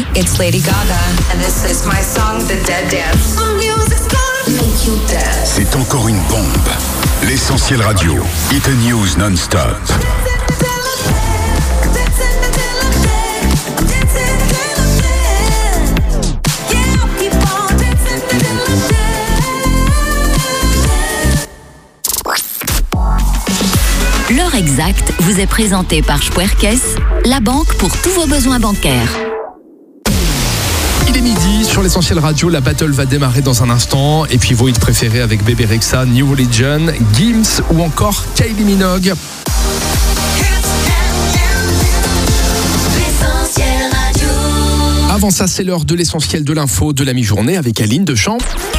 Hey, it's Lady Gaga, and this is my song, The Dead Dance. Music's gonna make you dance. C'est encore une bombe. L'Essentiel Radio, Hit News non-stop. L'heure exacte vous est présentée par Spuerkes, la banque pour tous vos besoins bancaires. Il est midi, sur l'Essentiel Radio, la battle va démarrer dans un instant. Et puis vos hits préférés avec Bebe Rexha, New Religion, Gims ou encore Kylie Minogue. Avant ça, c'est l'heure de l'essentiel de l'info de la mi-journée avec Aline Deschamps.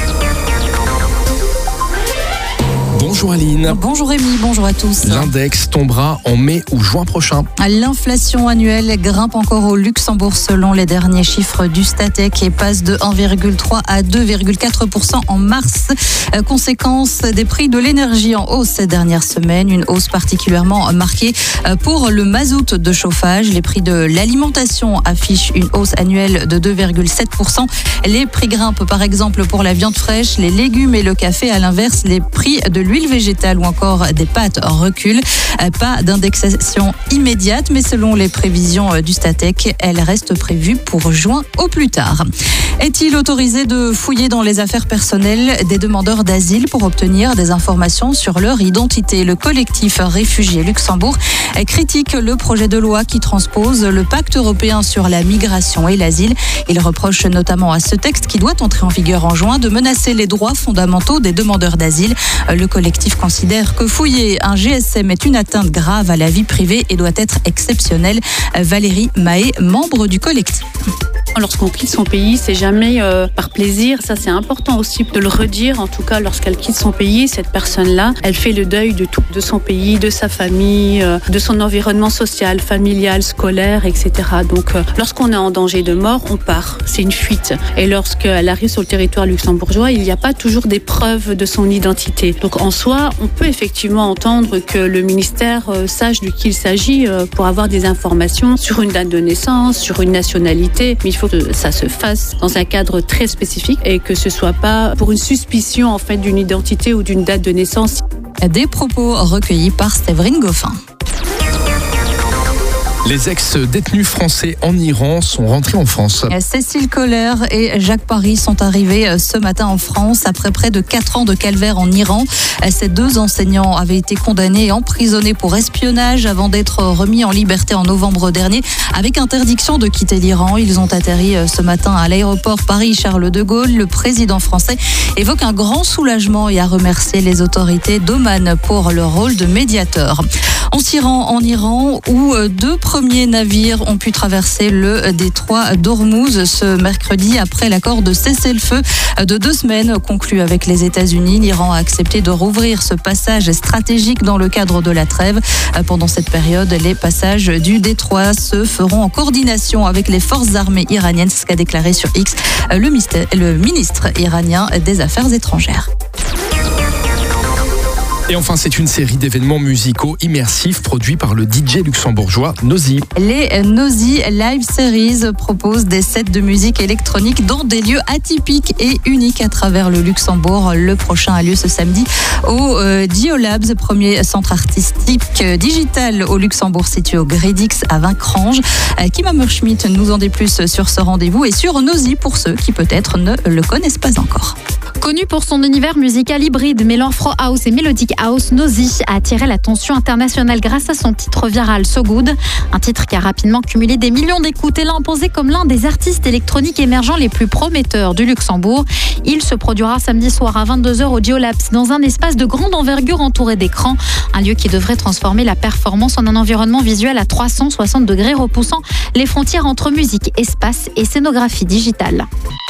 Bonjour Aline. Bonjour Rémi, bonjour à tous. L'index tombera en mai ou juin prochain. L'inflation annuelle grimpe encore au Luxembourg selon les derniers chiffres du Statec et passe de 1,3 à 2,4% en mars. Conséquence des prix de l'énergie en hausse ces dernières semaines, une hausse particulièrement marquée pour le mazout de chauffage. Les prix de l'alimentation affichent une hausse annuelle de 2,7%. Les prix grimpent par exemple pour la viande fraîche, les légumes et le café. À l'inverse, les prix de l'huile végétale ou encore des pâtes reculent. Pas d'indexation immédiate, mais selon les prévisions du Statec, elle reste prévue pour juin au plus tard. Est-il autorisé de fouiller dans les affaires personnelles des demandeurs d'asile pour obtenir des informations sur leur identité? Le collectif Réfugiés Luxembourg critique le projet de loi qui transpose le pacte européen sur la migration et l'asile. Il reproche notamment à ce texte, qui doit entrer en vigueur en juin, de menacer les droits fondamentaux des demandeurs d'asile. Le collectif considère que fouiller un GSM est une atteinte grave à la vie privée et doit être exceptionnelle. Valérie Mahé, membre du collectif. Lorsqu'on quitte son pays, c'est jamais par plaisir. Ça, c'est important aussi de le redire. En tout cas, lorsqu'elle quitte son pays, cette personne-là, elle fait le deuil de tout, de son pays, de sa famille, de son environnement social, familial, scolaire, etc. Donc, lorsqu'on est en danger de mort, on part. C'est une fuite. Et lorsqu'elle arrive sur le territoire luxembourgeois, il n'y a pas toujours des preuves de son identité. Donc, en soi, on peut effectivement entendre que le ministère sache de qui il s'agit pour avoir des informations sur une date de naissance, sur une nationalité. Mais il faut que ça se fasse dans un cadre très spécifique et que ce soit pas pour une suspicion en fait d'une identité ou d'une date de naissance. Des propos recueillis par Séverine Goffin. Les ex-détenus français en Iran sont rentrés en France. Cécile Kohler et Jacques Paris sont arrivés ce matin en France après près de 4 ans de calvaire en Iran. Ces deux enseignants avaient été condamnés et emprisonnés pour espionnage avant d'être remis en liberté en novembre dernier avec interdiction de quitter l'Iran. Ils ont atterri ce matin à l'aéroport Paris-Charles de Gaulle. Le président français évoque un grand soulagement et a remercié les autorités d'Oman pour leur rôle de médiateur. On s'y rend en Iran où deux premiers navires ont pu traverser le détroit d'Ormuz ce mercredi après l'accord de cessez-le-feu de 2 semaines conclu avec les États-Unis. L'Iran a accepté de rouvrir ce passage stratégique dans le cadre de la trêve. Pendant cette période, les passages du détroit se feront en coordination avec les forces armées iraniennes, c'est ce qu'a déclaré sur X le ministre iranien des Affaires étrangères. Et enfin, c'est une série d'événements musicaux immersifs produits par le DJ luxembourgeois Nosy. Les Nosy Live Series proposent des sets de musique électronique dans des lieux atypiques et uniques à travers le Luxembourg. Le prochain a lieu ce samedi au Diolabs, premier centre artistique digital au Luxembourg situé au Grédix à Vincrange. Kim Hammerschmidt nous en dit plus sur ce rendez-vous et sur Nosy pour ceux qui peut-être ne le connaissent pas encore. Connu pour son univers musical hybride mêlant Afro House et Melodic House, Nosy a attiré l'attention internationale grâce à son titre viral So Good, un titre qui a rapidement cumulé des millions d'écoutes et l'a imposé comme l'un des artistes électroniques émergents les plus prometteurs du Luxembourg. Il se produira samedi soir à 22h au Diolabs dans un espace de grande envergure entouré d'écrans, un lieu qui devrait transformer la performance en un environnement visuel à 360 degrés repoussant les frontières entre musique, espace et scénographie digitale.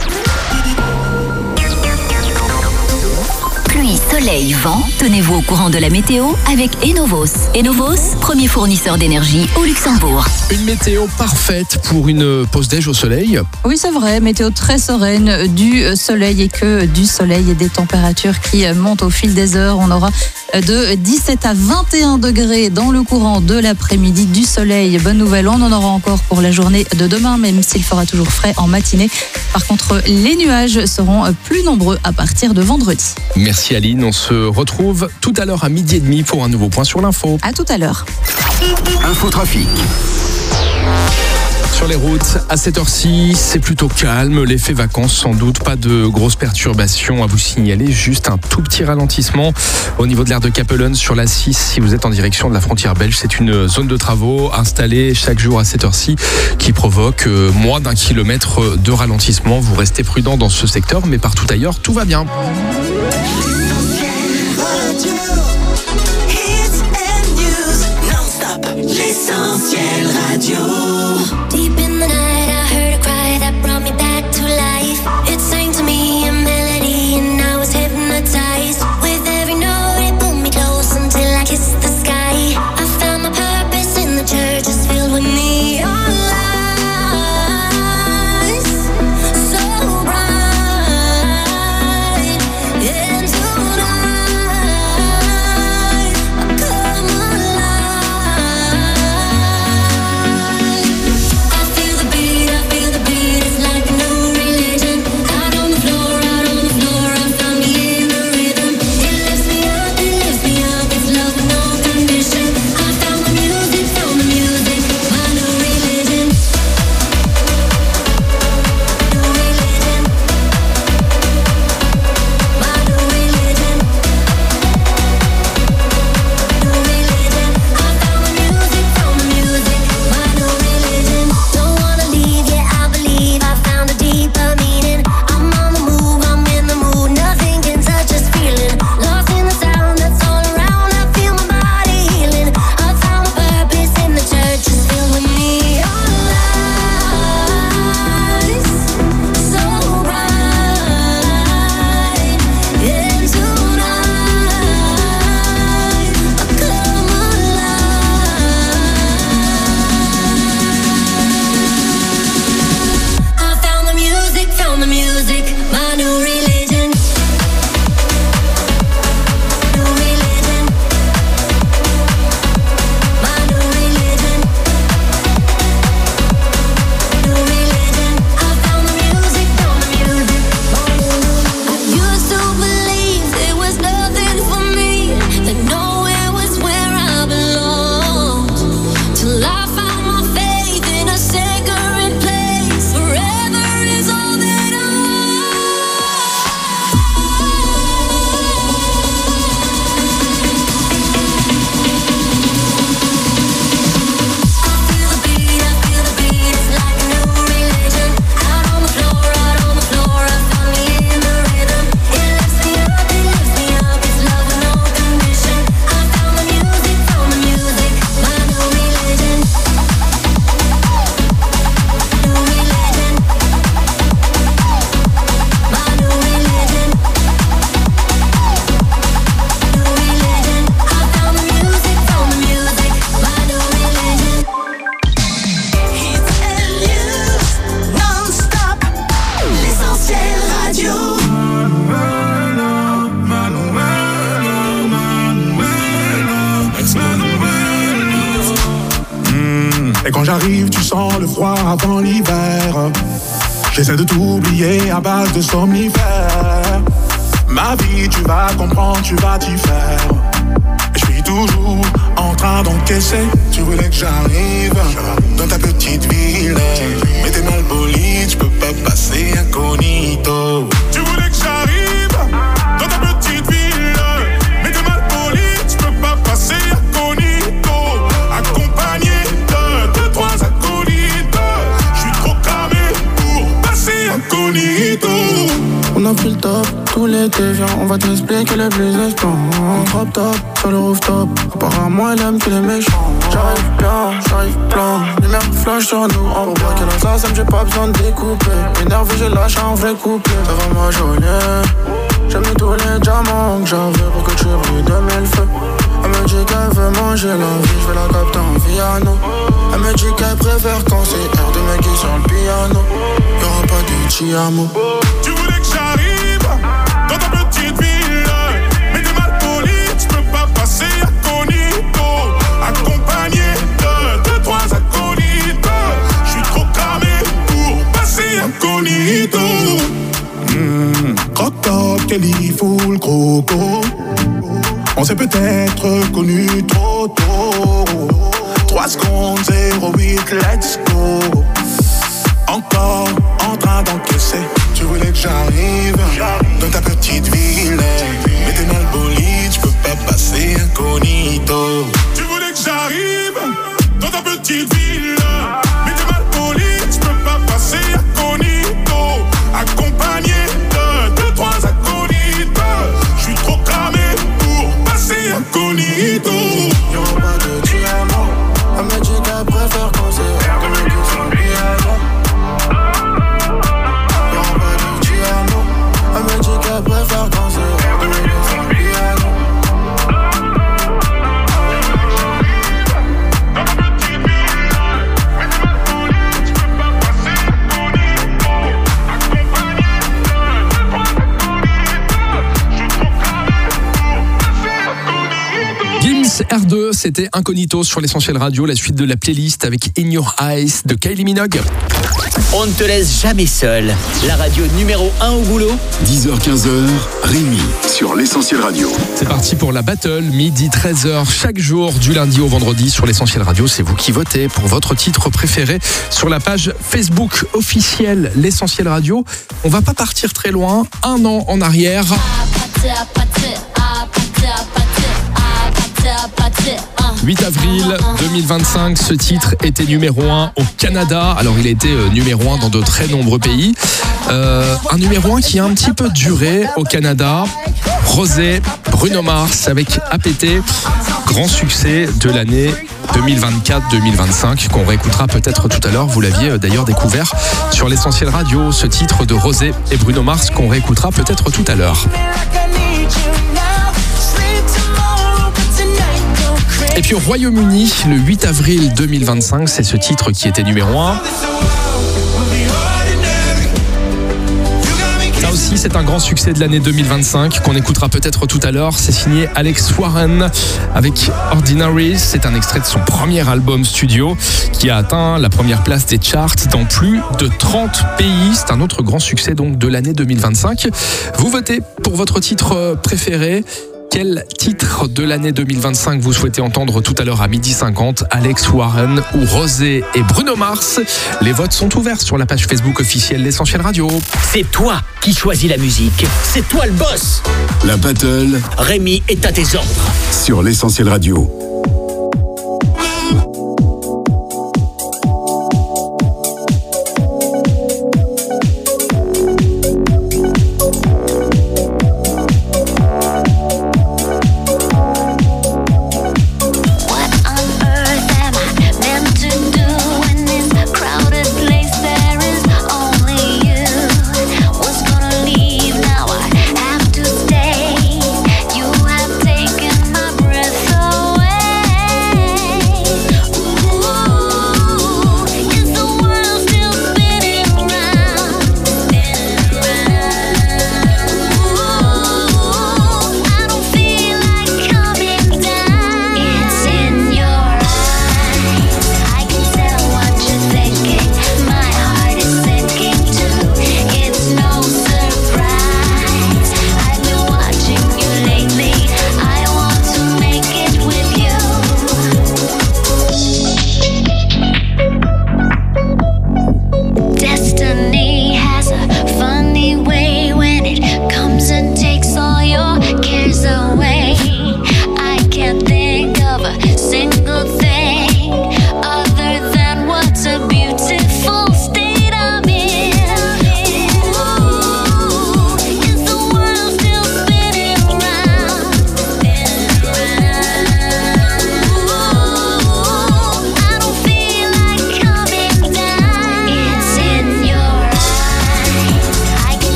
Pluie, soleil, vent, tenez-vous au courant de la météo avec Enovos. Enovos, premier fournisseur d'énergie au Luxembourg. Une météo parfaite pour une pause déj au soleil. Oui, c'est vrai, météo très sereine, du soleil et que du soleil et des températures qui montent au fil des heures. On aura de 17 à 21 degrés dans le courant de l'après-midi. Du soleil, bonne nouvelle, on en aura encore pour la journée de demain, même s'il fera toujours frais en matinée. Par contre, les nuages seront plus nombreux à partir de vendredi. Merci Aline, on se retrouve tout à l'heure à 12h30 pour un nouveau point sur l'info. À tout à l'heure. Infotrafic. Sur les routes, à cette heure-ci, c'est plutôt calme. L'effet vacances, sans doute, pas de grosses perturbations à vous signaler. Juste un tout petit ralentissement au niveau de l'aire de Capellen sur la 6. Si vous êtes en direction de la frontière belge, c'est une zone de travaux installée chaque jour à cette heure-ci qui provoque moins d'1 kilomètre de ralentissement. Vous restez prudent dans ce secteur, mais partout ailleurs, tout va bien. L'Essentiel Radio. Deep in the night, I heard a cry that brought me back to life. It sang to me a melody, and I was hypnotized. With every note, it pulled me close until I kissed the sky. I found my purpose in the church, it's filled with neon lights, so bright. And tonight, I come alive. I feel the beat, it's like a new religion. Out on the floor, I found me in the rhythm. It lifts me up, it's love with no condition. I found the music, my new religion. New religion. My new religion. New religion. I found the music, my new religion. Don't wanna leave, yeah, I believe I found a deeper meaning. I'm on the move, I'm in the mood, nothing can touch this feeling. Lost in the sound that's all around, I feel my body healing. I found my purpose in the church, it's filled with neon lights, so bright. And tonight, I come alive. I found the music, my new religion. New religion. My new religion. New religion. I found the music, I used to believe there was nothing for me, that nowhere was where I belonged. Till I found my faith in a sacred place. Forever is all that I feel the beat, it's like a new religion. Out on the floor, I found me in the rhythm. It lifts me up, it's love with no condition. I found the music, my new religion. New religion. My new religion. New religion. I found the music, my new religion. Hits and news, non-stop. L'Essentiel Radio. Et quand j'arrive, tu sens le froid avant l'hiver. J'essaie de t'oublier à base de somnifères. Ma vie, tu vas comprendre, tu vas t'y faire. Et je suis toujours en train d'encaisser. Tu voulais que j'arrive dans ta petite ville, mais t'es mal poli, tu peux pas passer incognito. Tu voulais que j'arrive dans ta petite ville, mais t'es mal poli, tu peux pas passer incognito. Accompagné de 2-3 acolytes, je suis trop cramé pour passer incognito. On a pris le top, tout l'été, viens, on va t'expliquer les plus espions. Drop top, sur le rooftop, apparemment elle aime que les méchants. J'arrive bien, j'arrive plein, lumière flash sur nous. On voit qu'elle a ça, j'ai pas besoin de découper. Énervé, j'ai lâché un vrai couplet. T'es vraiment jolie, j'ai mis tous les diamants que j'avais pour que tu brilles de mille feux. Elle me dit qu'elle veut manger la vie, je vais la capter en piano. Elle me dit qu'elle préfère quand c'est air de mec sur le piano. Y'aura pas de Tiamo. Tu voulais que j'arrive dans ta petite ville, mais t'es mal poli, tu peux pas Kelly full croco. On s'est peut-être connus trop tôt. 3 secondes, 08, let's go. Encore en train d'encaisser. Tu voulais que j'arrive dans ta petite ville, mais t'es mal bolide, je peux pas passer incognito. Tu voulais que j'arrive dans ta petite ville, mais t'es mal bolide, je peux pas passer incognito. Accompagné de 2-3 acolytes, je suis trop cramé pour passer incognito. Y'aura pas de diamant, la magique elle préfère qu'on s'est comme le kiss sur le piano. Y'aura pas de diamant, la magique elle préfère qu'on s'est comme le kiss sur le piano. R2, c'était Incognito sur l'Essentiel Radio, la suite de la playlist avec In Your Eyes de Kylie Minogue. On ne te laisse jamais seul. La radio numéro 1 au boulot. 10h-15h, Rémi sur l'Essentiel Radio. C'est parti pour la battle, midi 13h, chaque jour du lundi au vendredi sur l'Essentiel Radio. C'est vous qui votez pour votre titre préféré sur la page Facebook officielle l'Essentiel Radio. On va pas partir très loin, 1 an en arrière. 8 avril 2025, ce titre était numéro 1 au Canada. Alors il a été numéro 1 dans de très nombreux pays. Un numéro 1 qui a un petit peu duré au Canada. Rosé, Bruno Mars avec APT. Grand succès de l'année 2024-2025 qu'on réécoutera peut-être tout à l'heure. Vous l'aviez d'ailleurs découvert sur l'Essentiel Radio, ce titre de Rosé et Bruno Mars qu'on réécoutera peut-être tout à l'heure. Et puis au Royaume-Uni, le 8 avril 2025, c'est ce titre qui était numéro 1. Ça aussi, c'est un grand succès de l'année 2025 qu'on écoutera peut-être tout à l'heure. C'est signé Alex Warren avec Ordinary. C'est un extrait de son premier album studio qui a atteint la première place des charts dans plus de 30 pays. C'est un autre grand succès donc de l'année 2025. Vous votez pour votre titre préféré. Quel titre de l'année 2025 vous souhaitez entendre tout à l'heure à 12h50, Alex Warren ou Rosé et Bruno Mars? Les votes sont ouverts sur la page Facebook officielle l'Essentiel Radio. C'est toi qui choisis la musique. C'est toi le boss. La battle, Rémi est à tes ordres. sur l'Essentiel Radio.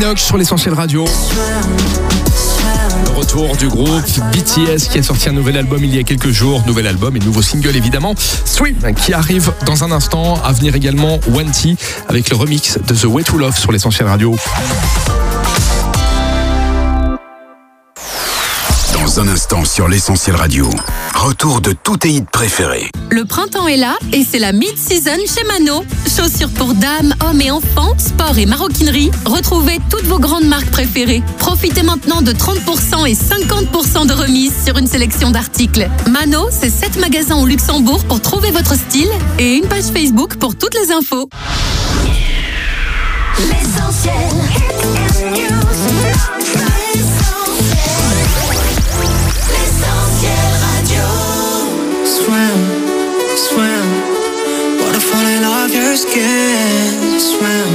Inox sur l'Essentiel Radio. Le retour du groupe BTS qui a sorti un nouvel album il y a quelques jours. Nouvel album et nouveau single évidemment. Swim qui arrive dans un instant. À venir également Wanty avec le remix de The Way to Love sur l'Essentiel Radio. Dans un instant sur l'Essentiel Radio. Retour de tous tes hits préférés. Le printemps est là et c'est la mid-season chez Mano. Chaussures pour dames, hommes et enfants, sport et maroquinerie. Retrouvez toutes vos grandes marques préférées. Profitez maintenant de 30% et 50% de remise sur une sélection d'articles. Mano, c'est 7 magasins au Luxembourg pour trouver votre style et une page Facebook pour toutes les infos. L'essentiel. Swim, waterfall in off your skin. Swim,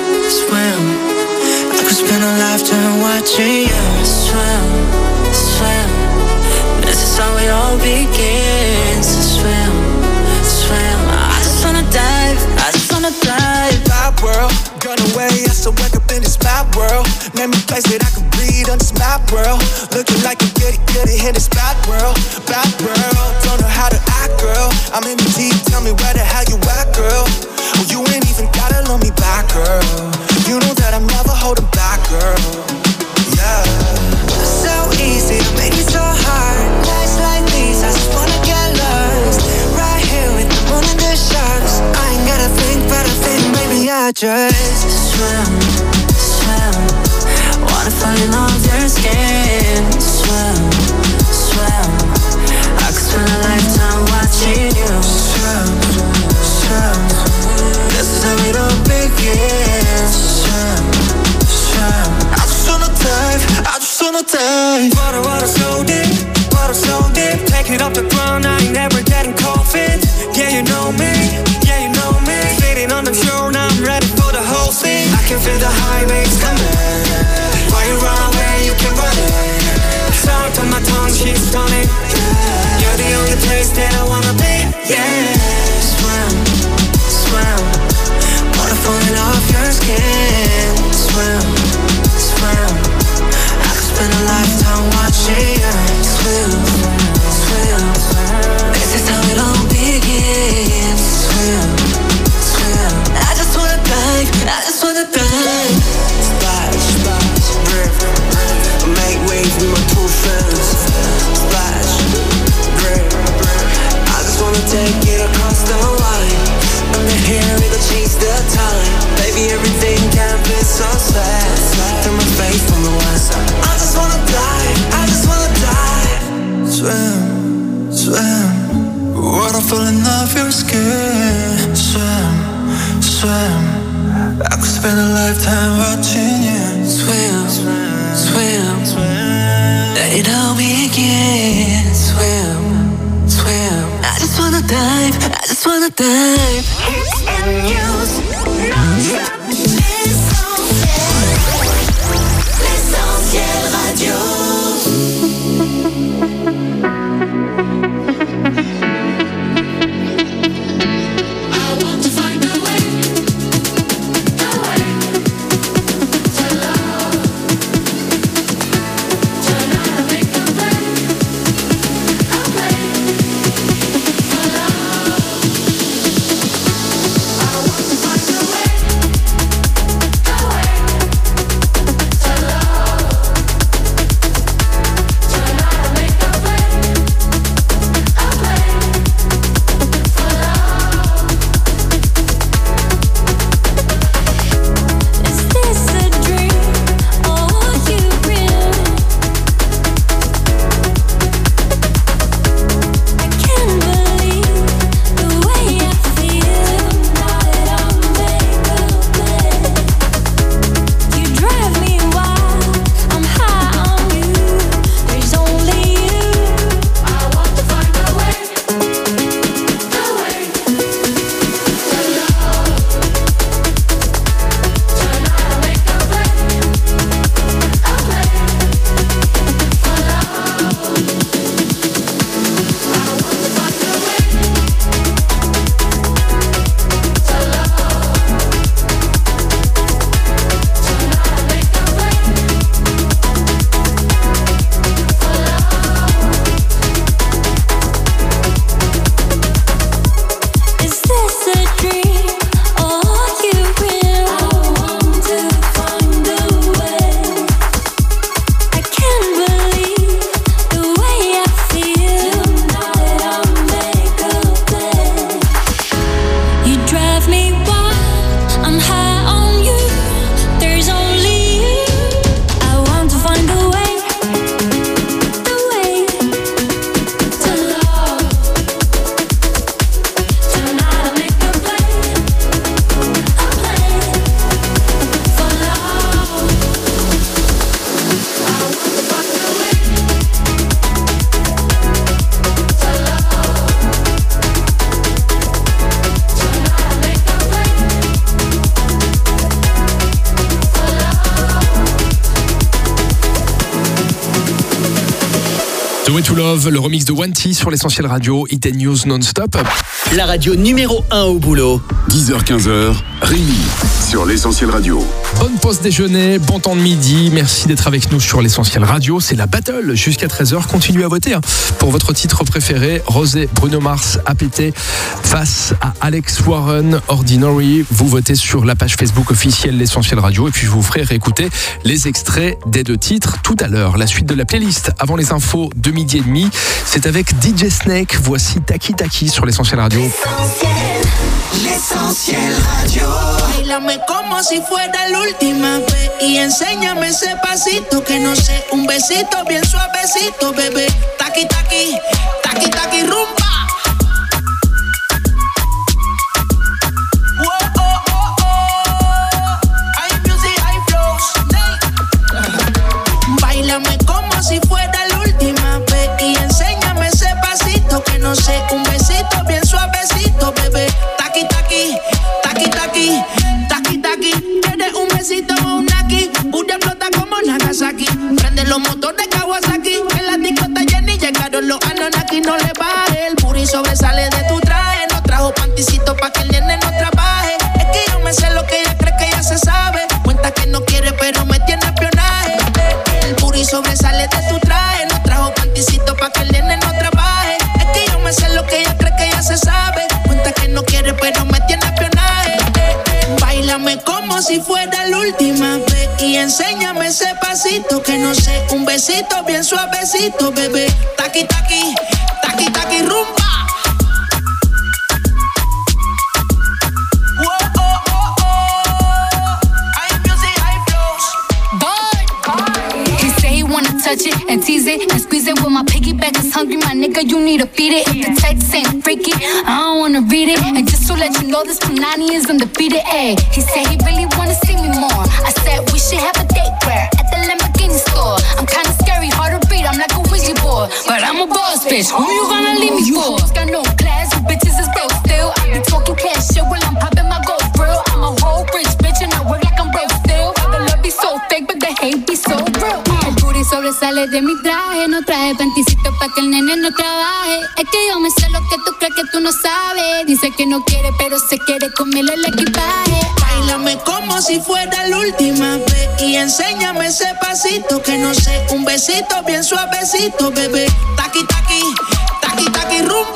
I could spend a lifetime watching you. Swim, this is how it all begins. Swim, I just wanna dive. Bad world, gun away, I still wake up in this bad world. Name a place that I can breathe on this map world. Looking like a goody in this bad world. Don't know how to act, girl. I'm in the deep, tell me where the hell you at, girl. Oh, you ain't even gotta love me back, girl. You know that I'm never holding back, girl. Yeah. So easy to make it so hard. Nights like these, I just wanna get lost. Right here with the moon and the stars. I ain't gotta think, but I think maybe I just swim. Wanna fall in love with your skin. Swim. I could spend a lifetime watching you. Swim. This is how it all begins. Swim. I just wanna dive. Water so deep, take it off the ground, I ain't never getting cold feet. Yeah, you know me. Sitting on the shore, now I'm ready for the whole scene. I can feel the high waves coming. Why you run away, you can run it. Sound on my tongue, she's stunning. You're the only place that I wanna be. Yeah. Swim. Water falling off your skin. Swim. I could spend a lifetime watching you. Swim. This is how it all begins. Swim. I just wanna dive. Splash, river. Make waves with my two friends. Splash, river. I just wanna take it across the line. Under here, it'll change the time. Baby, everything can be so sad. Through my face from the west. I just wanna dive. Swim. Waterfall in off your skin. Swim. I could spend a lifetime watching you. Swim. It all begins. Swim. I just wanna dive. Hits and news, non-stop. L'essentiel radio. I The Way to Love, le remix de One T sur l'Essentiel Radio, Hit & News non-stop. La radio numéro 1 au boulot. 10h-15h, Rémi sur l'Essentiel Radio. Bonne pause déjeuner, bon temps de midi. Merci d'être avec nous sur l'Essentiel Radio. C'est la battle jusqu'à 13h. Continuez à voter pour votre titre préféré. Rosé, Bruno Mars, APT face à Alex Warren, Ordinary. Vous votez sur la page Facebook officielle l'Essentiel Radio. Et puis je vous ferai réécouter les extraits des 2 titres tout à l'heure. La suite de la playlist avant les infos de 12h30. C'est avec DJ Snake. Voici Taki Taki sur l'Essentiel Radio. L'Essentiel Radio. Bailame como si fuera la última vez y enséñame ese pasito que no sé, un besito bien suavecito, bebé. Taki taki, taki taki rumba. Bailame como si fuera la última vez y enséñame ese pasito que no sé, un besito bien suavecito, bebé. Taki taki, taki taki, taki taki. Tienes un besito o un naki, una flota como Nagasaki. Prende los motores Kawasaki, en la discota Jenny llegaron los Anunnaki. No le baje, el puri sobresale de tu traje. No trajo panticito pa' que el nene no trabaje. Es que yo me sé lo que ella cree que ya se sabe. Cuenta que no quiere pero me tiene espionaje. El puri sobresale de tu traje. No trajo panticito pa' que el nene no trabaje. Es que yo me sé lo que ella cree que ya se sabe. Cuenta que no quiere pero me tiene espionaje. Báilame como si fuera la última vez y enséñame ese pasito que no sé, un besito bien suavecito, bebé. Taki taki, taki taki rumba. Touch it and tease it and squeeze it. With my piggyback is hungry, my nigga, you need to feed it. If the text ain't freaky, I don't wanna read it. And just to let you know, this Punani is undefeated. Ayy, he said he really wanna see me more. I said we should have a date where at the Lamborghini store. I'm kinda scary, hard to read, I'm like a Ouija board, but I'm a boss bitch. Who you gonna leave me for? Got no class, you bitches is broke still. I be talking cash shit while I'm popping my gold grill. I'm a whole rich bitch and I work like I'm broke still. The love be so fake, but the hate be so real. Sobresale de mi traje, no traje panticito pa' que el nene no trabaje. Es que yo me sé lo que tú crees que tú no sabes. Dice que no quiere, pero se quiere comerle el equipaje. Báilame como si fuera la última vez y enséñame ese pasito que no sé, un besito bien suavecito, bebé. Taki taki, taki taki rumba.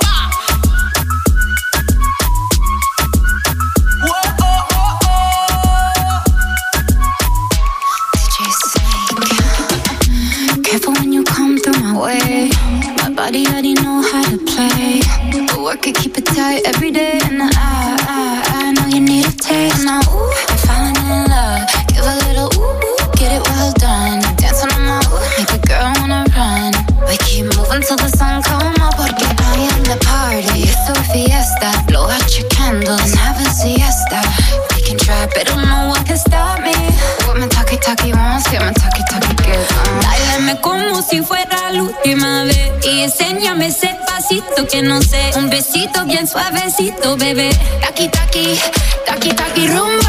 Way. My body already know how to play. But work it, keep it tight every day. And I know you need a taste. Now, ooh, I'm falling in love. Give a little ooh, get it well done. Dance on my ooh, make a girl wanna run. We keep moving till the sun come up. Porque I am the party. It's a fiesta. Blow out your candles and have a siesta. We can try, but no one can stop me. What my talkie wants, get my talkie good. Báilame como si fuera la última vez y enséñame ese pasito que no sé, un besito bien suavecito, bebé. Taki taki, taki taki rumba.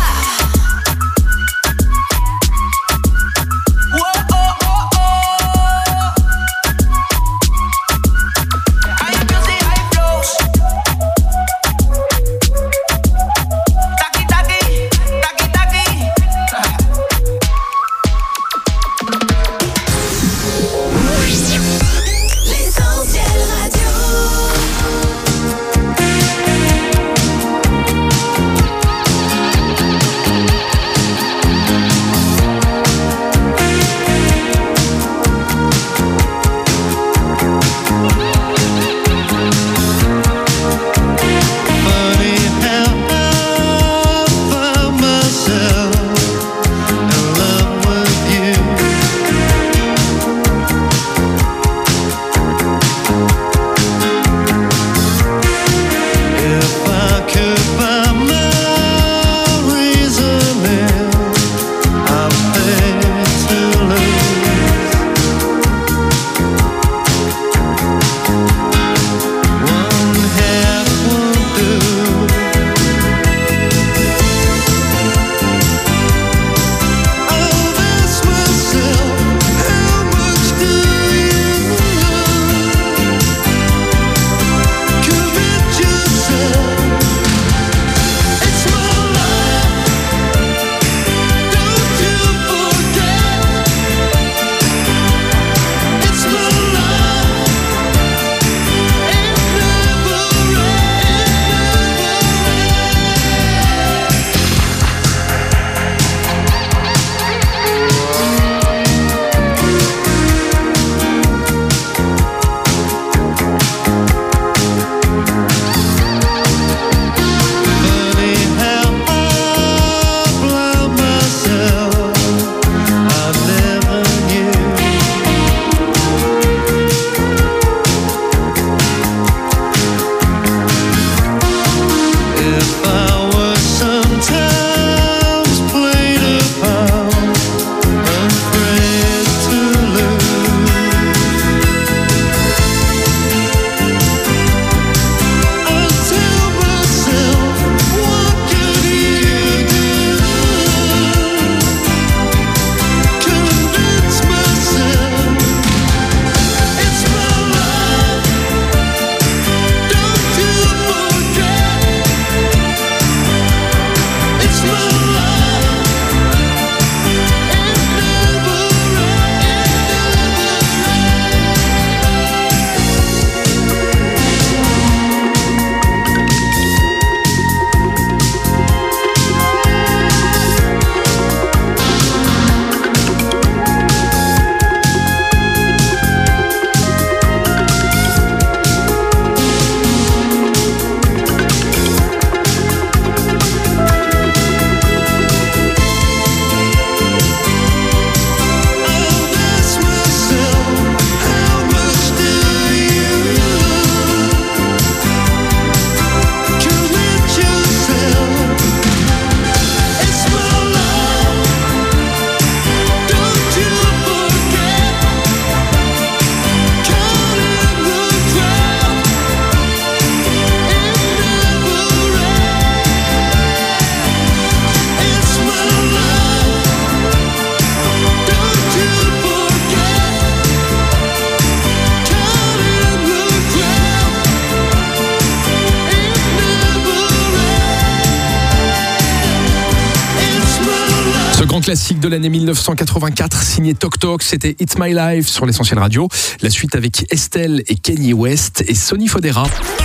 classique de l'année 1984, signé Tok Tok, c'était It's My Life sur l'Essentiel Radio. La suite avec Estelle et Kanye West et Sonny Fodera.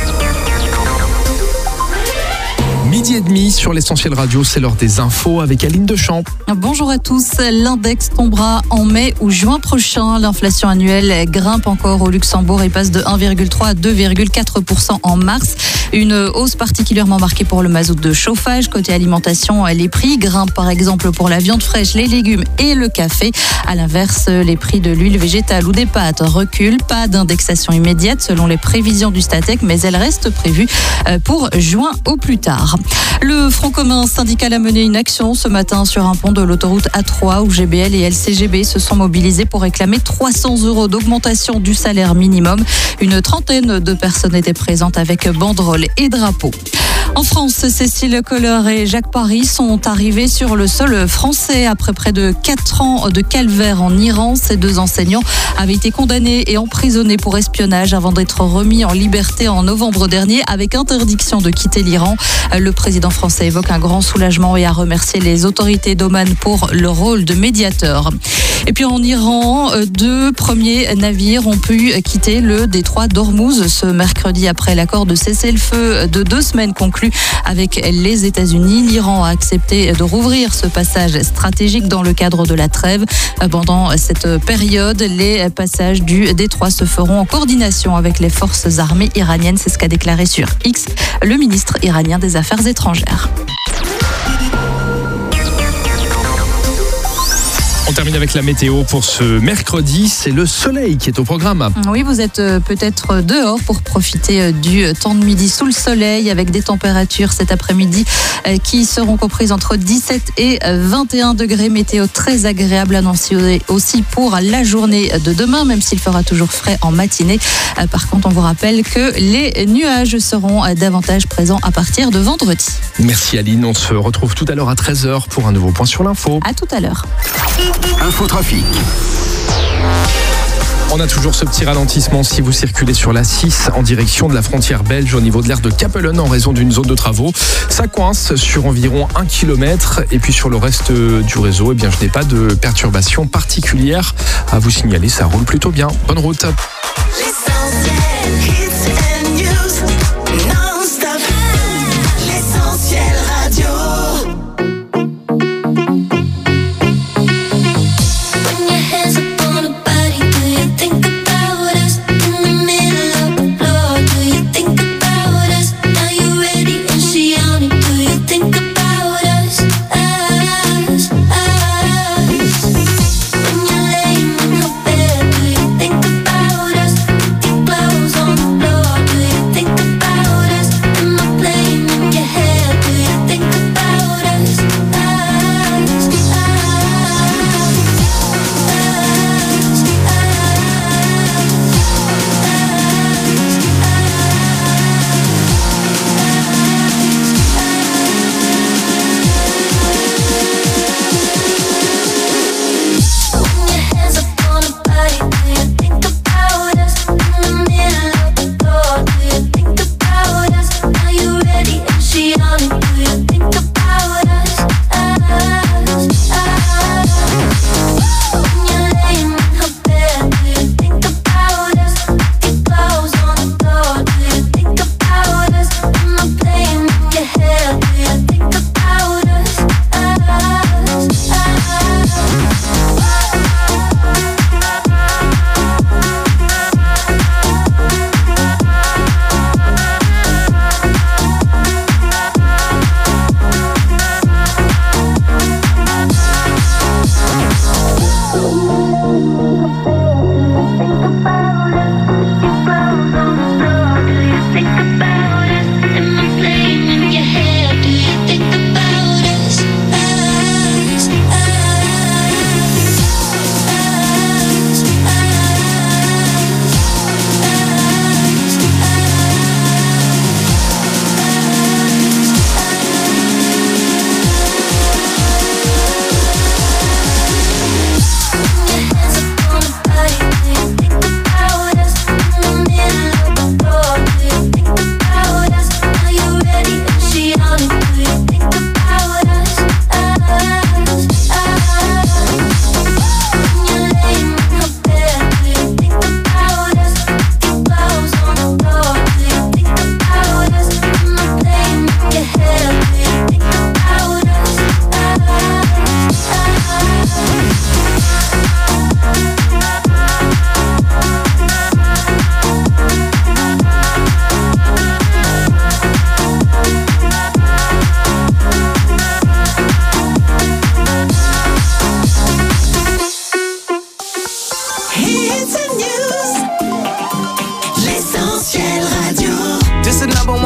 Midi et demi sur l'Essentiel Radio, c'est l'heure des infos avec Aline Deschamps. Bonjour à tous. L'index tombera en mai ou juin prochain. L'inflation annuelle grimpe encore au Luxembourg et passe de 1,3 à 2,4% en mars. Une hausse particulièrement marquée pour le mazout de chauffage. Côté alimentation, les prix grimpent par exemple pour la viande fraîche, les légumes et le café. À l'inverse, les prix de l'huile végétale ou des pâtes reculent. Pas d'indexation immédiate selon les prévisions du Statec, mais elle reste prévue pour juin au plus tard. Le Front commun syndical a mené une action ce matin sur un pont de l'autoroute A3 où GBL et LCGB se sont mobilisés pour réclamer 300 € d'augmentation du salaire minimum. Une trentaine de personnes étaient présentes avec banderoles et drapeaux. En France, Cécile Kohler et Jacques Paris sont arrivés sur le sol français après près de 4 ans de calvaire en Iran. Ces deux enseignants avaient été condamnés et emprisonnés pour espionnage avant d'être remis en liberté en novembre dernier avec interdiction de quitter l'Iran. Le président français évoque un grand soulagement et a remercié les autorités d'Oman pour leur rôle de médiateur. Et puis en Iran, 2 premiers navires ont pu quitter le détroit d'Ormuz ce mercredi après l'accord de cessez-le-feu de 2 semaines conclu avec les États-Unis. L'Iran a accepté de rouvrir ce passage stratégique dans le cadre de la trêve. Pendant cette période, les passages du détroit se feront en coordination avec les forces armées iraniennes. C'est ce qu'a déclaré sur X le ministre iranien des Affaires étrangères. On termine avec la météo pour ce mercredi. C'est le soleil qui est au programme. Oui, vous êtes peut-être dehors pour profiter du temps de midi sous le soleil avec des températures cet après-midi qui seront comprises entre 17 et 21 degrés. Météo très agréable annoncée aussi pour la journée de demain, même s'il fera toujours frais en matinée. Par contre, on vous rappelle que les nuages seront davantage présents à partir de vendredi. Merci Aline. On se retrouve tout à l'heure à 13h pour un nouveau point sur l'info. À tout à l'heure. Infotrafic. On a toujours ce petit ralentissement si vous circulez sur la 6 en direction de la frontière belge au niveau de l'aire de Capellen en raison d'une zone de travaux. Ça coince sur environ 1 km et puis sur le reste du réseau, je n'ai pas de perturbations particulières à vous signaler. Ça roule plutôt bien. Bonne route.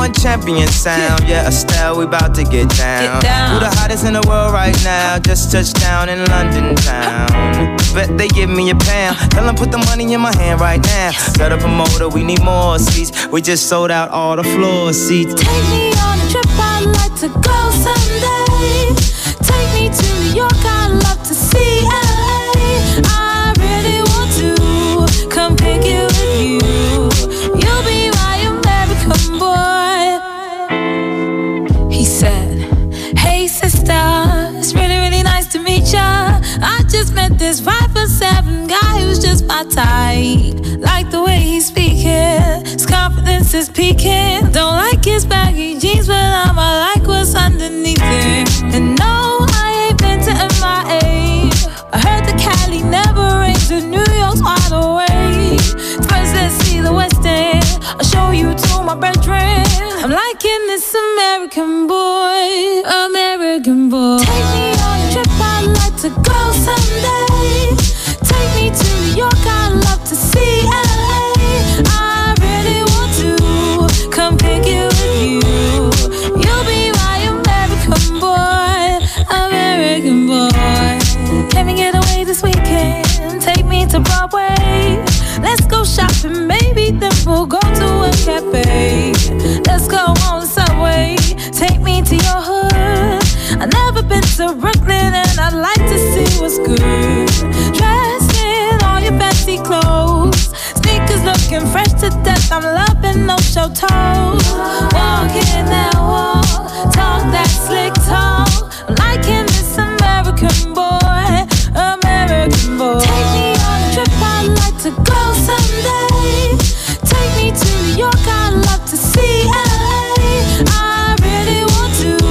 #1 champion sound. Yeah, Estelle, we about to get down. Who the hottest in the world right now? Just touched down in London town. Bet they give me a pound. Tell them put the money in my hand right now. Set up a motor, we need more seats. We just sold out all the floor seats. Take me on a trip, I'd like to go someday. Take me to New York, I'd love to see LA. I really want to come pick you with you. You'll be my American boy. He said, hey sister, it's really, really nice to meet ya. I just met this 5'7" guy who's just my type. Like the way he's speaking, his confidence is peaking. Don't like his baggy jeans, but I'ma like what's underneath it. And no, I ain't been to MIA. I heard the Cali never rains, and New York's wide awake. First, let's see the West End. I'll show you to my bedroom. I'm liking this American boy, American boy. Take me on a trip, I'd like to go someday. Take me to New York, I'd love to see LA. I really want to come pick you with you. You'll be my American boy, American boy. Can we get away this weekend? Take me to Broadway. Let's go shopping, maybe then we'll go to a cafe. Let's go on the subway. Take me to your hood. I've never been to Brooklyn and I'd like to see what's good. Dressed in all your fancy clothes, sneakers looking fresh to death. I'm loving no show toes. Walking that walk, talk that slick talk. I'm liking this American boy, American boy. Take me on a trip, I'd like to go someday. Take me to New York, I'd love to see LA. I really want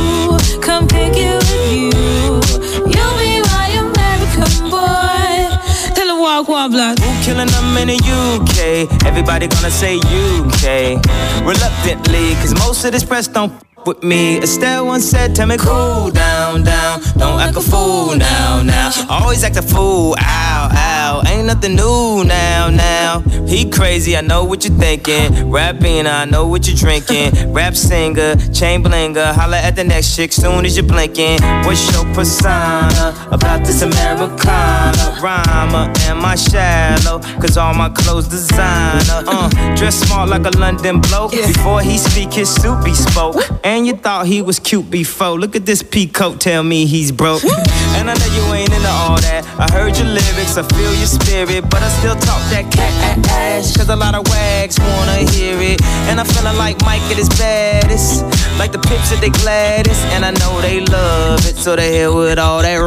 to come pick you with you. You'll be my American boy. Tell her walk one block. Who killing them in the UK? Everybody gonna say UK. Reluctantly, cause most of this press don't with me. Estelle once said, tell me cool down, down. Don't act a fool now, now. Always act a fool, ow, ow. Ain't nothing new now, now. He crazy, I know what you're thinking. Rapping, I know what you're drinking. Rap singer, chain blinger. Holla at the next chick soon as you're blinking. What's your persona about this Americana? Rhymer, am I shallow? Cause all my clothes designer. Dress smart like a London bloke. Before he speak, his suit be spoke. And you thought he was cute before. Look at this peacoat, tell me he's broke. And I know you ain't into all that. I heard your lyrics, I feel your spirit, but I still talk that cat ass. Cause a lot of wags wanna hear it. And I'm feeling like Mike at his baddest. Like the Pips at they gladdest. And I know they love it, so they hell with all that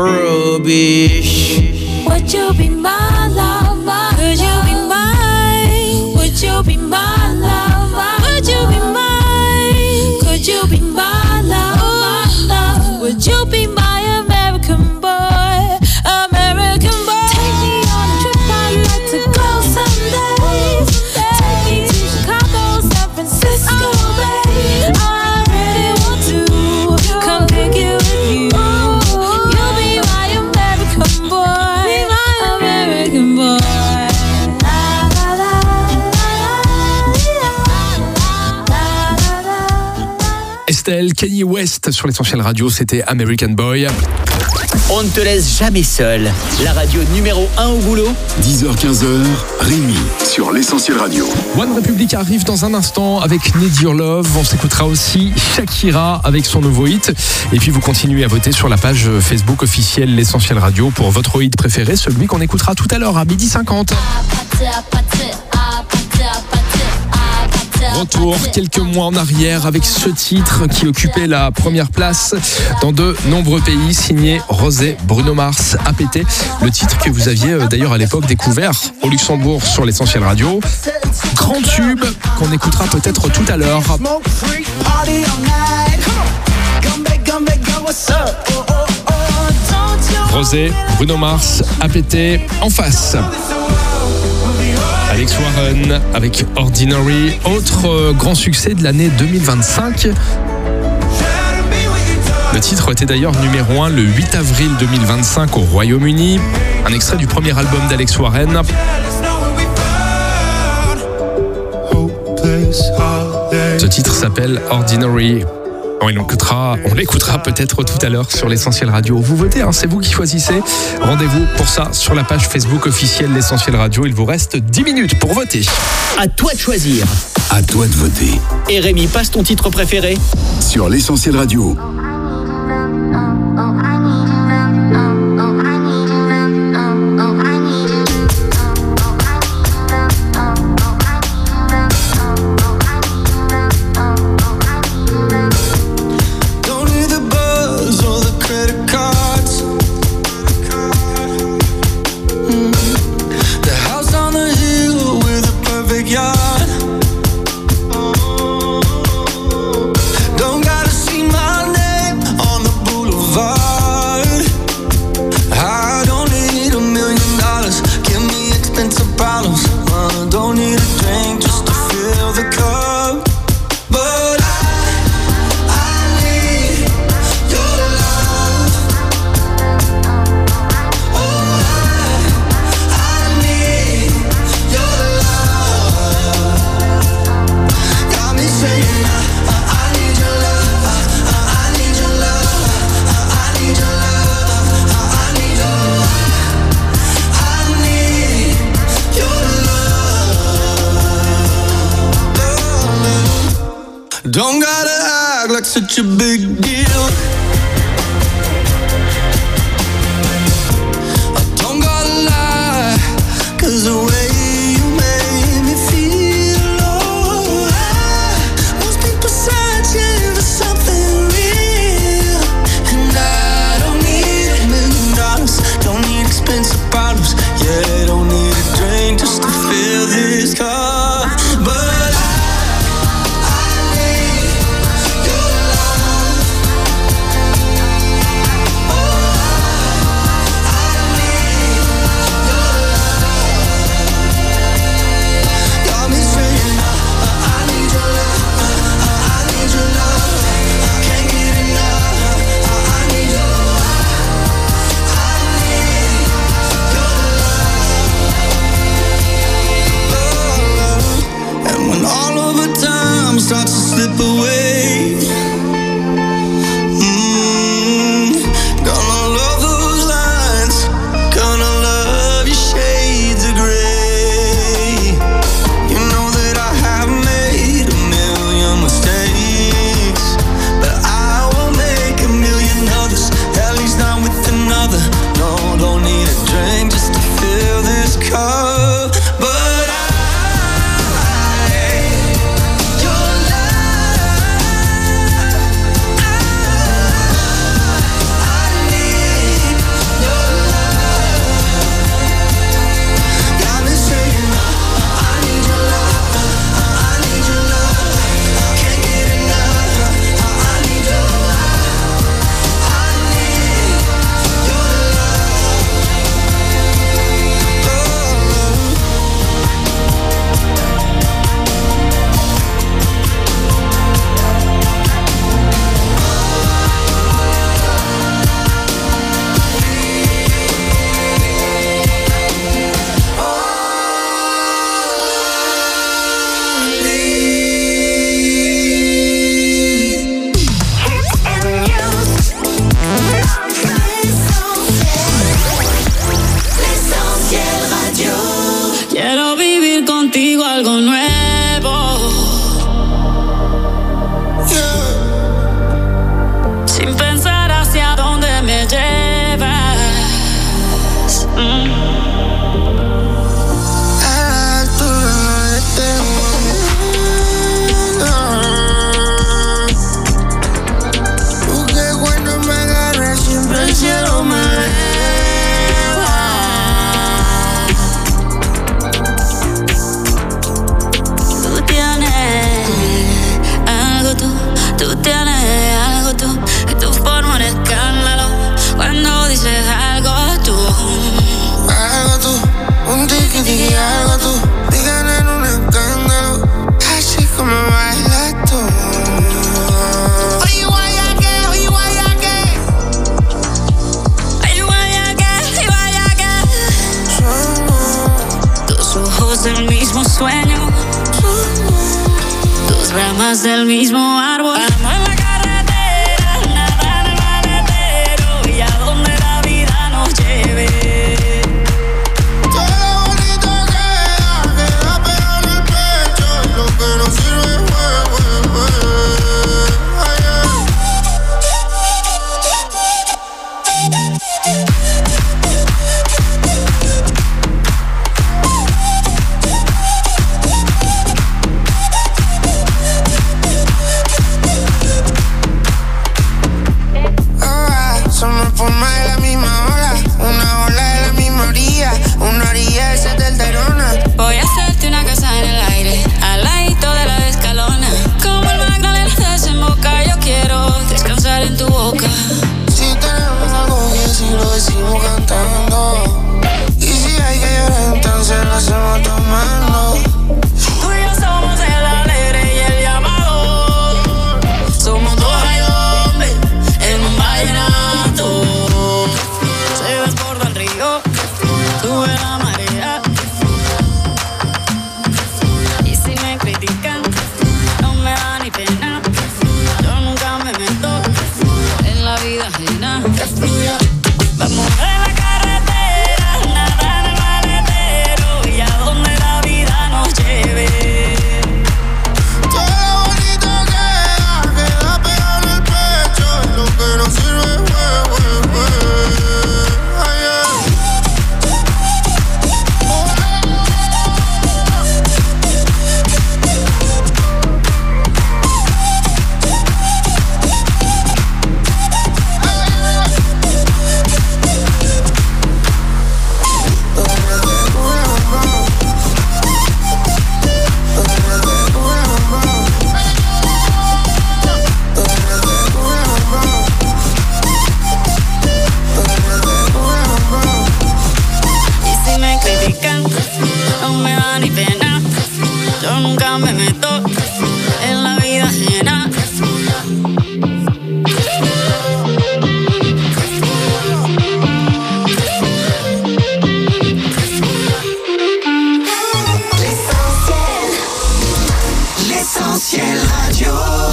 rubbish. Would you be my lover? Could you be mine? Would you be my lover? Would you be mine? Could you be my lover? Would you be my American boy? American boy. Take me on a trip, I'd like to go someday. Take me to Chicago, San Francisco, babe. I really want to come pick you with you. You'll be my American boy, American boy. Estelle, Kanye West sur l'Essentiel Radio, c'était American Boy. On ne te laisse jamais seul. La radio numéro 1 au boulot. 10h-15h, Rémi sur l'Essentiel Radio. One Republic arrive dans un instant avec Need Your Love. On s'écoutera aussi Shakira avec son nouveau hit. Et puis vous continuez à voter sur la page Facebook officielle l'Essentiel Radio pour votre hit préféré, celui qu'on écoutera tout à l'heure à 12h50. Retour quelques mois en arrière avec ce titre qui occupait la première place dans de nombreux pays, signé Rosé, Bruno Mars, APT. Le titre que vous aviez d'ailleurs à l'époque découvert au Luxembourg sur l'Essentiel Radio. Grand tube qu'on écoutera peut-être tout à l'heure. Rosé, Bruno Mars, APT en face. Alex Warren avec Ordinary, autre grand succès de l'année 2025. Le titre était d'ailleurs numéro 1 le 8 avril 2025 au Royaume-Uni. Un extrait du premier album d'Alex Warren. Hopeless holiday. Ce titre s'appelle Ordinary. On l'écoutera peut-être tout à l'heure sur l'Essentiel Radio. Vous votez, hein, c'est vous qui choisissez. Rendez-vous pour ça sur la page Facebook officielle l'Essentiel Radio. Il vous reste 10 minutes pour voter. À toi de choisir. À toi de voter. Et Rémi, passe ton titre préféré sur l'Essentiel Radio. Don't gotta act like such a big deal. I don't gotta lie, 'cause the way you made me feel, oh, most people searching for something real. And I don't need $1 million, don't need expensive bottles, yeah, don't need a drink just to fill this cup. But starts to slip away. Gonna love those lines, gonna love your shades of gray. You know that I have made 1 million mistakes, but I won't make 1 million others, at least not with another. No, don't need a drink just to fill this cup. But ramas del mismo árbol. Vamos en la carretera, nada en el maletero y a donde la vida nos lleve. Todo lo bonito queda pegado en el pecho y lo que no sirve Voy a hacerte una casa en el aire, al ladito de la escalona. Como el Magdalena desemboca, yo quiero descansar en tu boca. Si tenemos algo que si lo decimos cantando. Y si hay que llorar, entonces lo hacemos tomando. Tú y yo somos el alegre y el llamado. Somos dos hombres en un vallenato. Se desborda el río, sube la marea. Y si me critican, no me da ni pena. Yo nunca me meto en la vida ajena. Que fluya. Vamos en la carretera, nada en el maletero y a donde la vida nos lleve. Todo lo bonito queda pegado en el pecho y lo que no sirve Y si me critican, no me da ni pena. Yo nunca me meto en la vida ajena. L'essentiel radio.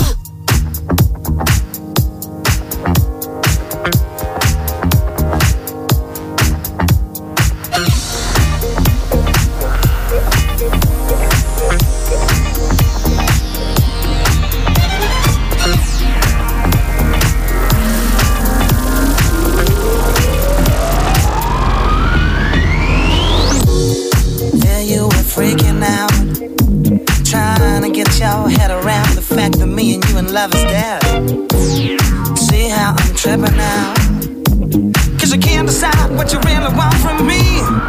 There you were freaking out, trying to get your head around the fact that me and you in love is dead. See how I'm tripping now, 'cause you can't decide what you really want from me.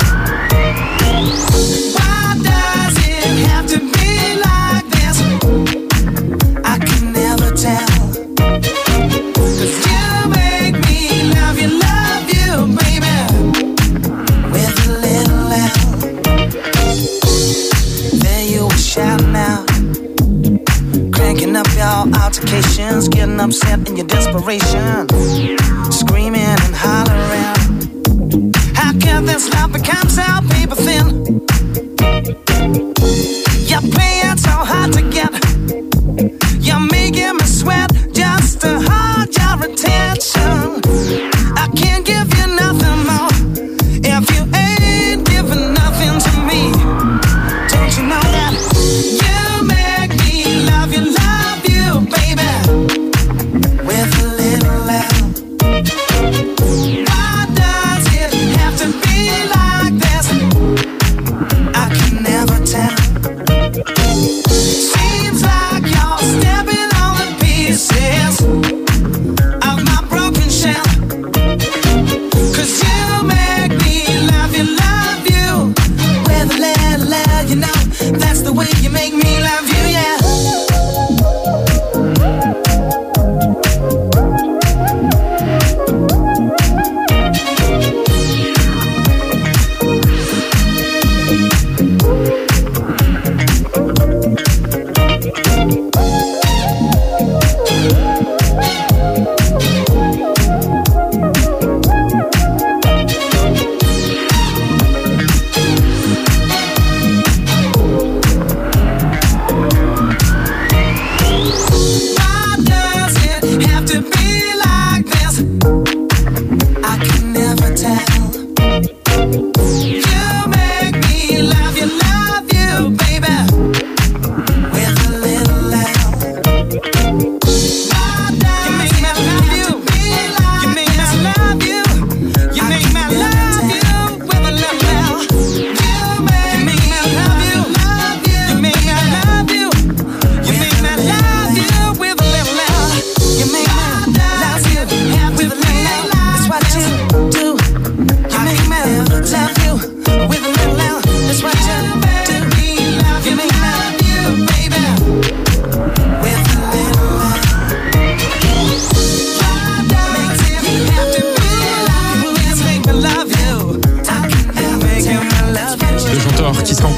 Why does it have to be like this? I can never tell, 'cause you make me love you, baby, with a little L. There you were shouting out, cranking up your altercations, getting upset in your desperation, screaming and hollering. How can this love become so paper thin? You're playing so hard to get, you're making me sweat just to hold your attention. I can't give you nothing more if you ain't giving nothing to me. Don't you know that you make me love you, baby, with a little L. Why does it have to be like this? I can never tell.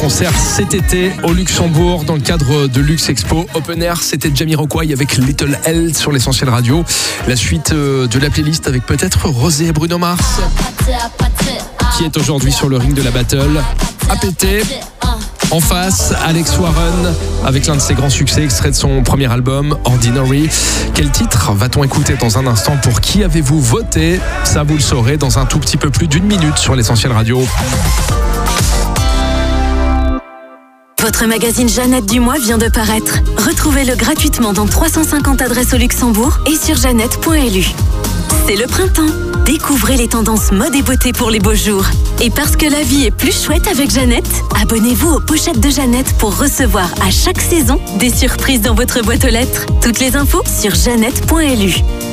concert cet été au Luxembourg dans le cadre de Lux Expo Open Air. C'était Jamiroquai avec Little L sur l'Essentiel Radio. La suite de la playlist avec peut-être Rosé et Bruno Mars qui est aujourd'hui sur le ring de la battle. APT. En face, Alex Warren avec l'un de ses grands succès, extrait de son premier album, Ordinary. Quel titre va-t-on écouter dans un instant? Pour qui avez-vous voté? Ça, vous le saurez dans un tout petit peu plus d'une minute sur l'Essentiel Radio. Votre magazine Jeannette du mois vient de paraître. Retrouvez-le gratuitement dans 350 adresses au Luxembourg et sur jeannette.lu. C'est le printemps. Découvrez les tendances mode et beauté pour les beaux jours. Et parce que la vie est plus chouette avec Jeannette, abonnez-vous aux pochettes de Jeannette pour recevoir à chaque saison des surprises dans votre boîte aux lettres. Toutes les infos sur jeannette.lu.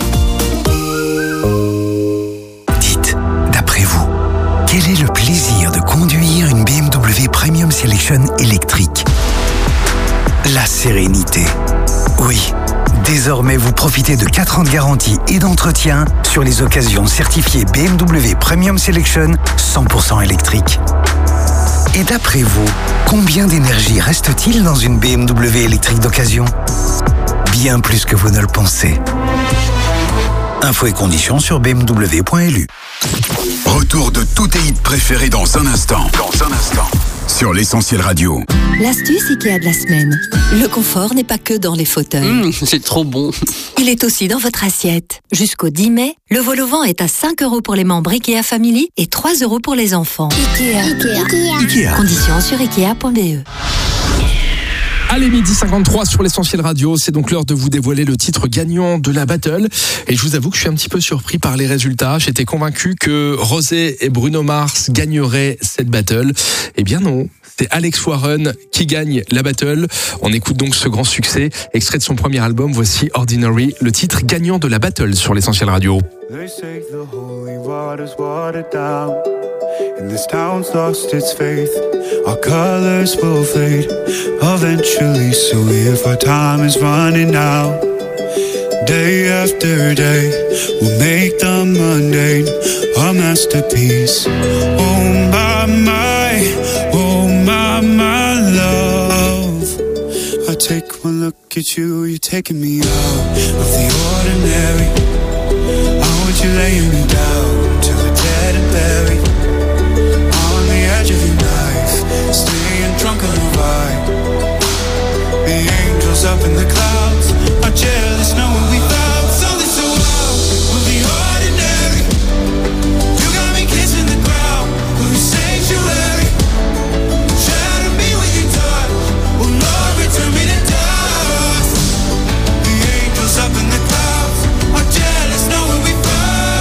Dites, d'après vous, quel est le plaisir de conduire une BMW Premium Selection électrique? La sérénité. Oui. Désormais, vous profitez de 4 ans de garantie et d'entretien sur les occasions certifiées BMW Premium Selection 100% électrique. Et d'après vous, combien d'énergie reste-t-il dans une BMW électrique d'occasion? Bien plus que vous ne le pensez. Infos et conditions sur bmw.lu. Retour de tous tes hits préférés dans un instant. Sur l'Essentiel Radio. L'astuce Ikea de la semaine. Le confort n'est pas que dans les fauteuils. C'est trop bon. Il est aussi dans votre assiette. Jusqu'au 10 mai, le vol au vent est à 5 € pour les membres Ikea Family et 3 € pour les enfants. Ikea. Conditions sur ikea.be. Allez, 12h53 sur l'Essentiel Radio, c'est donc l'heure de vous dévoiler le titre gagnant de la battle. Et je vous avoue que je suis un petit peu surpris par les résultats. J'étais convaincu que Rosé et Bruno Mars gagneraient cette battle. Eh bien non, c'est Alex Warren qui gagne la battle. On écoute donc ce grand succès, extrait de son premier album. Voici Ordinary, le titre gagnant de la battle sur l'Essentiel Radio. They say the holy water's watered down, and this town's lost its faith. Our colors will fade eventually, so if our time is running out, day after day, we'll make the mundane a masterpiece. Oh my love, I take one look at you, you're taking me out of the ordinary. You laying me down till we're dead and buried on the edge of your knife, staying drunk on the ride. The angels up in the clouds are jealous knowing we found something so wild. We'll be ordinary. You got me kissing the ground. We'll be sanctuary. Shadow me with your touch. Oh Lord, return me to dust. The angels up in the clouds are jealous knowing we found.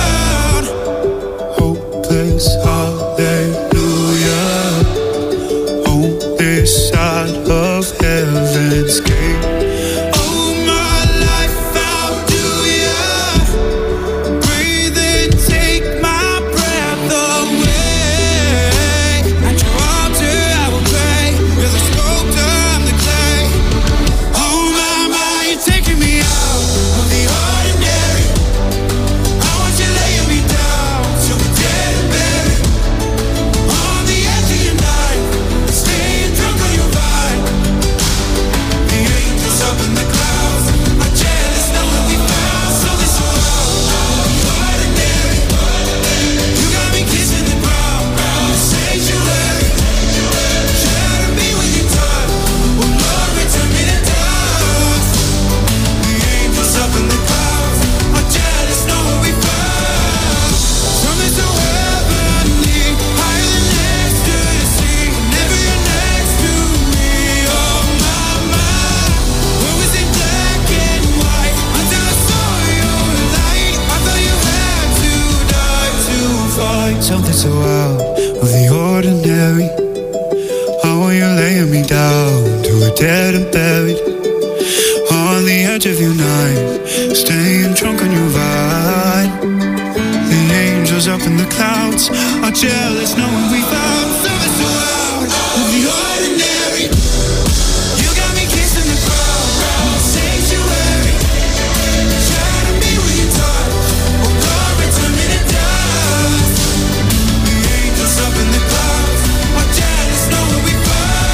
Hallelujah, on this side of heaven's gate. Oh, my life, how do you breathe and take my breath away? At your altar I will pray, you're the sculptor, I'm the clay. Oh my, you're taking me out of the ordinary. I want you laying me down till we're dead and buried. On the edge of your knife, staying drunk on your ride. The angels up in the clouds are jealous knowing we found something so ordinary. You got me kissing the ground, the sanctuary. Shatter me with your touch. Oh Lord, return me to dust. The angels up in the clouds are jealous knowing we found something so heavenly, higher than ecstasy. Never you're next to me, oh my. When we say black and white, until I saw your light, I thought you had to die to fight something so out of the ordinary. How are you laying me down till we're dead and buried? On the edge of your knife, staying drunk on your ride. The angels up in the clouds are jealous knowing we found something so out of the ordinary. You got me kissing the ground, sanctuary. Shatter me with your touch. Oh Lord, return me to dust. The angels up in the clouds are jealous knowing we found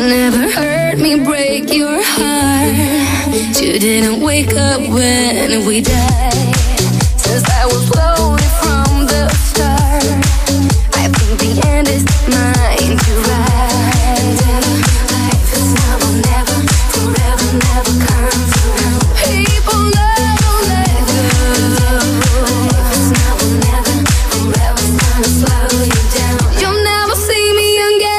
never heard me break your heart. You didn't wake up when we died. Since I was loaded from the start, I think the end is mine to ride. Life is now or never, forever never comes around. People never let go. Life is now or never, forever's gonna slow you down. You'll never see me again.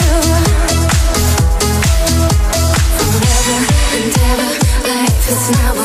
It's now